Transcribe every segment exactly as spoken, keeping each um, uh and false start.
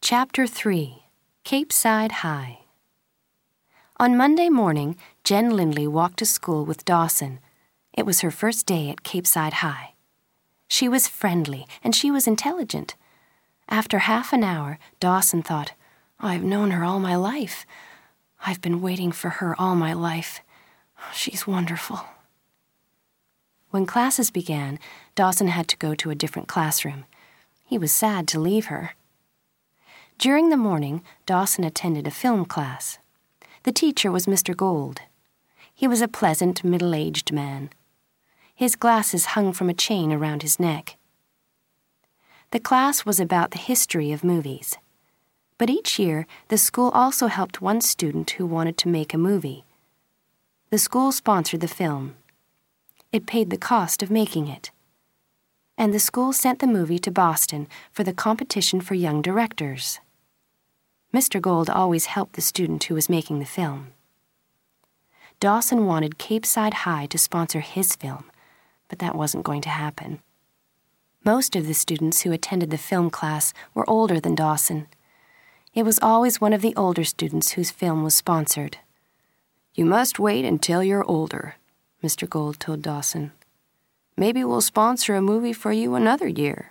Chapter three, Capeside High. On Monday morning, Jen Lindley walked to school with Dawson. It was her first day at Capeside High. She was friendly, and she was intelligent. After half an hour, Dawson thought, I've known her all my life. I've been waiting for her all my life. She's wonderful. When classes began, Dawson had to go to a different classroom. He was sad to leave her. During the morning, Dawson attended a film class. The teacher was Mister Gold. He was a pleasant, middle-aged man. His glasses hung from a chain around his neck. The class was about the history of movies. But each year, the school also helped one student who wanted to make a movie. The school sponsored the film. It paid the cost of making it. And the school sent the movie to Boston for the competition for young directors. Mister Gold always helped the student who was making the film. Dawson wanted Capeside High to sponsor his film, but that wasn't going to happen. Most of the students who attended the film class were older than Dawson. It was always one of the older students whose film was sponsored. "You must wait until you're older," Mister Gold told Dawson. "Maybe we'll sponsor a movie for you another year."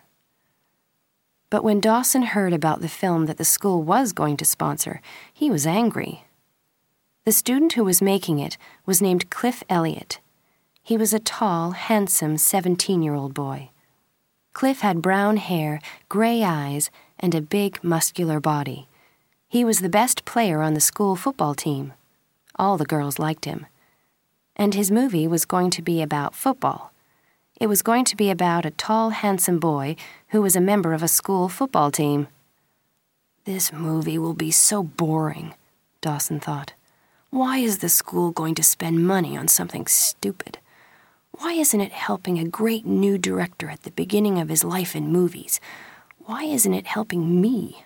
But when Dawson heard about the film that the school was going to sponsor, he was angry. The student who was making it was named Cliff Elliott. He was a tall, handsome seventeen-year-old boy. Cliff had brown hair, gray eyes, and a big, muscular body. He was the best player on the school football team. All the girls liked him. And his movie was going to be about football. It was going to be about a tall, handsome boy who was a member of a school football team. This movie will be so boring, Dawson thought. Why is the school going to spend money on something stupid? Why isn't it helping a great new director at the beginning of his life in movies? Why isn't it helping me?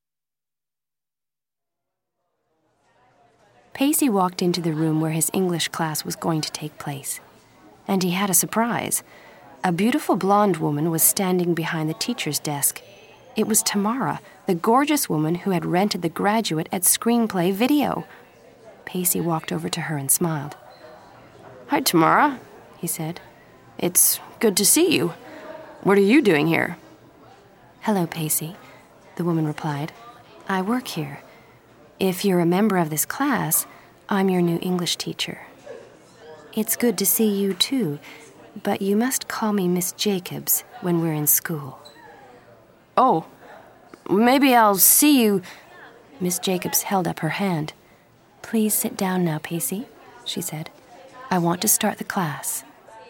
Pacey walked into the room where his English class was going to take place. And he had a surprise. A beautiful blonde woman was standing behind the teacher's desk. It was Tamara, the gorgeous woman who had rented the graduate at Screenplay Video. Pacey walked over to her and smiled. "Hi, Tamara," he said. "It's good to see you. What are you doing here?" "Hello, Pacey," the woman replied. "I work here. If you're a member of this class, I'm your new English teacher. It's good to see you, too, but you must call me Miss Jacobs when we're in school." "Oh, maybe I'll see you..." Miss Jacobs held up her hand. "Please sit down now, Pacey," she said. "I want to start the class."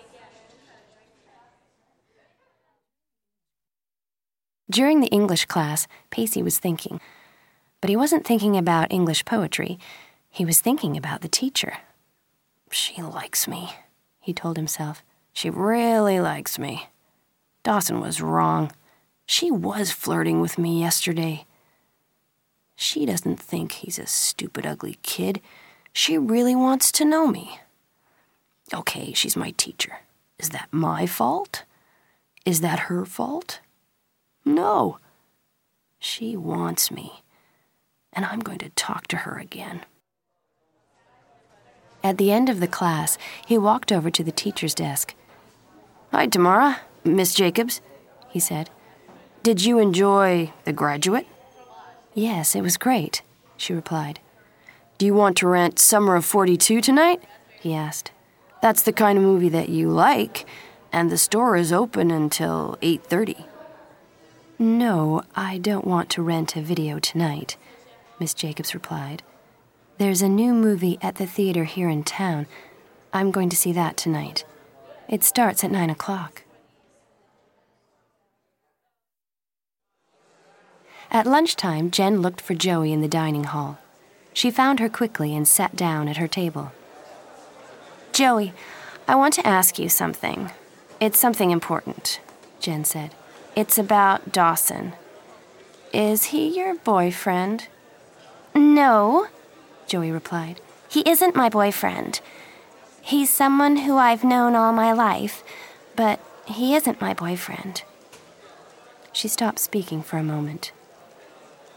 During the English class, Pacey was thinking. But he wasn't thinking about English poetry. He was thinking about the teacher. "She likes me," he told himself. "She really likes me. Dawson was wrong. She was flirting with me yesterday. She doesn't think he's a stupid, ugly kid. She really wants to know me. Okay, she's my teacher. Is that my fault? Is that her fault? No. She wants me, and I'm going to talk to her again." At the end of the class, he walked over to the teacher's desk. "Hi, Tamara, Miss Jacobs," he said. "Did you enjoy The Graduate?" "Yes, it was great," she replied. "Do you want to rent Summer of forty-two tonight?" he asked. "That's the kind of movie that you like, and the store is open until eight thirty. "No, I don't want to rent a video tonight," Miss Jacobs replied. "There's a new movie at the theater here in town. I'm going to see that tonight. It starts at nine o'clock. At lunchtime, Jen looked for Joey in the dining hall. She found her quickly and sat down at her table. "Joey, I want to ask you something. It's something important," Jen said. "It's about Dawson. Is he your boyfriend?" "No," Joey replied. "He isn't my boyfriend. He's someone who I've known all my life, but he isn't my boyfriend." She stopped speaking for a moment.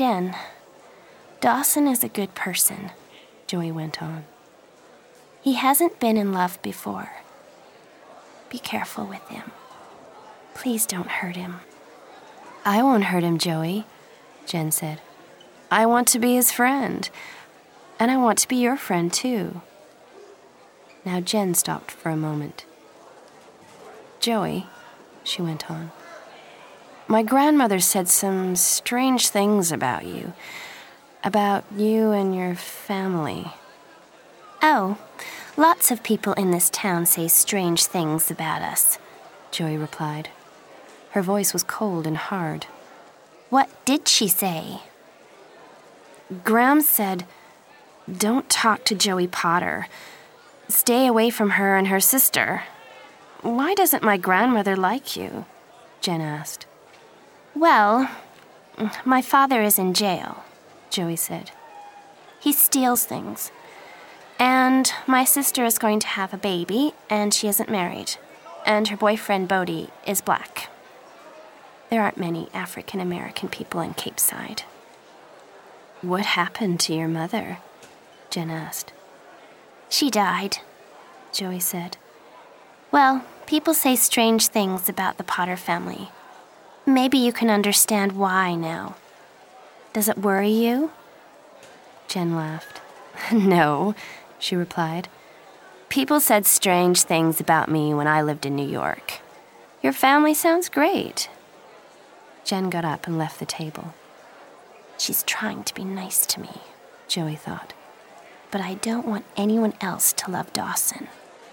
Jen, Dawson is a good person, Joey went on. He hasn't been in love before. Be careful with him. Please don't hurt him. I won't hurt him, Joey, Jen said. I want to be his friend, and I want to be your friend, too. Now Jen stopped for a moment. Joey, she went on, my grandmother said some strange things about you, about you and your family. Oh, lots of people in this town say strange things about us, Joey replied. Her voice was cold and hard. What did she say? Gram said, don't talk to Joey Potter. Stay away from her and her sister. Why doesn't my grandmother like you? Jen asked. Well, my father is in jail, Joey said. He steals things. And my sister is going to have a baby, and she isn't married. And her boyfriend, Bodie, is black. There aren't many African-American people in Cape Side. What happened to your mother? Jen asked. She died, Joey said. Well, people say strange things about the Potter family. Maybe you can understand why now. Does it worry you? Jen laughed. No, she replied. People said strange things about me when I lived in New York. Your family sounds great. Jen got up and left the table. She's trying to be nice to me, Joey thought. But I don't want anyone else to love Dawson.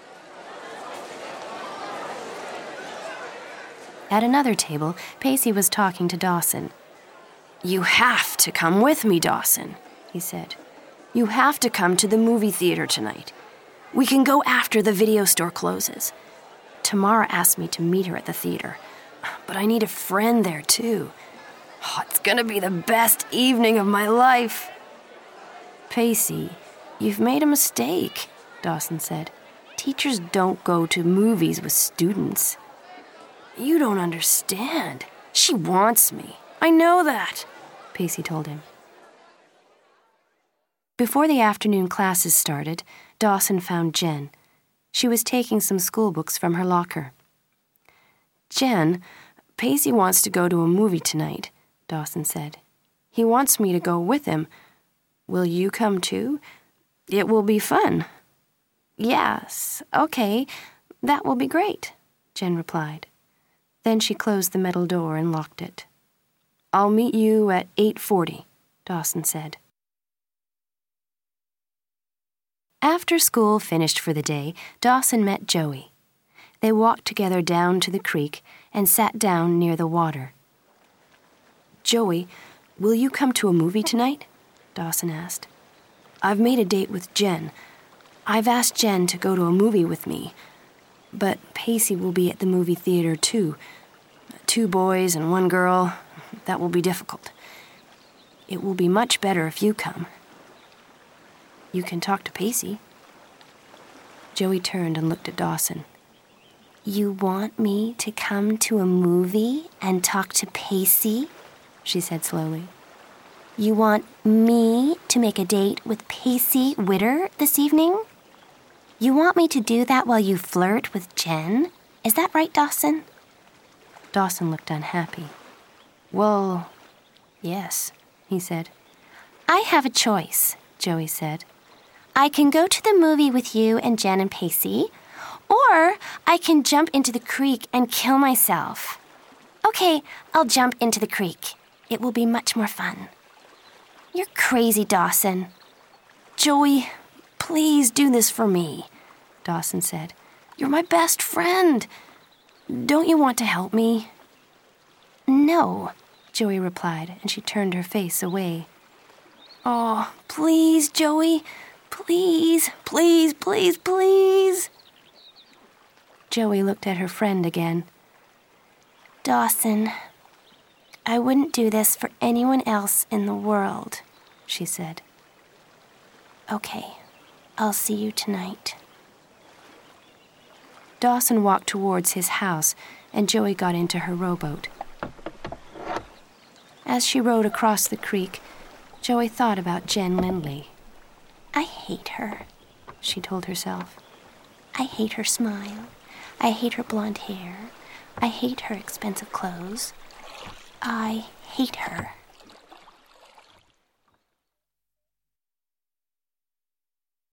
At another table, Pacey was talking to Dawson. You have to come with me, Dawson, he said. You have to come to the movie theater tonight. We can go after the video store closes. Tamara asked me to meet her at the theater, but I need a friend there, too. Oh, it's gonna be the best evening of my life. Pacey, you've made a mistake, Dawson said. Teachers don't go to movies with students. You don't understand. She wants me. I know that, Pacey told him. Before the afternoon classes started, Dawson found Jen. She was taking some school books from her locker. Jen, Pacey wants to go to a movie tonight, Dawson said. He wants me to go with him. Will you come too? It will be fun. Yes, okay, that will be great, Jen replied. Then she closed the metal door and locked it. I'll meet you at eight forty, Dawson said. After school finished for the day, Dawson met Joey. They walked together down to the creek and sat down near the water. Joey, will you come to a movie tonight? Dawson asked. I've made a date with Jen. I've asked Jen to go to a movie with me. But Pacey will be at the movie theater, too. Two boys and one girl. That will be difficult. It will be much better if you come. You can talk to Pacey. Joey turned and looked at Dawson. You want me to come to a movie and talk to Pacey? She said slowly. You want me to make a date with Pacey Witter this evening? You want me to do that while you flirt with Jen? Is that right, Dawson? Dawson looked unhappy. Well, yes, he said. I have a choice, Joey said. I can go to the movie with you and Jen and Pacey, or I can jump into the creek and kill myself. Okay, I'll jump into the creek. It will be much more fun. You're crazy, Dawson. Joey, please do this for me, Dawson said. You're my best friend. Don't you want to help me? No, Joey replied, and she turned her face away. Oh, please, Joey. Please, please, please, please. Joey looked at her friend again. Dawson, I wouldn't do this for anyone else in the world, she said. Okay, I'll see you tonight. Dawson walked towards his house, and Joey got into her rowboat. As she rowed across the creek, Joey thought about Jen Lindley. "I hate her," she told herself. "I hate her smile. I hate her blonde hair. I hate her expensive clothes. I hate her."